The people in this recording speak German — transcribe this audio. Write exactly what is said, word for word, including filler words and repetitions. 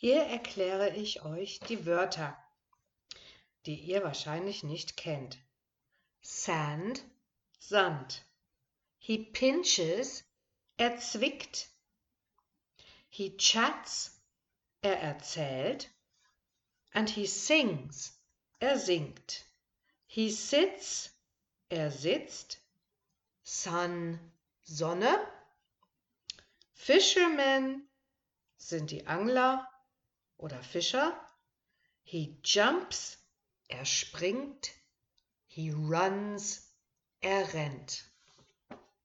Hier erkläre ich euch die Wörter, die ihr wahrscheinlich nicht kennt. Sand, Sand. He pinches, er zwickt. He chats, er erzählt. And he sings, er singt. He sits, er sitzt. Sun, Sonne. Fishermen sind die Angler oder Fischer. He jumps, er springt. He runs, er rennt.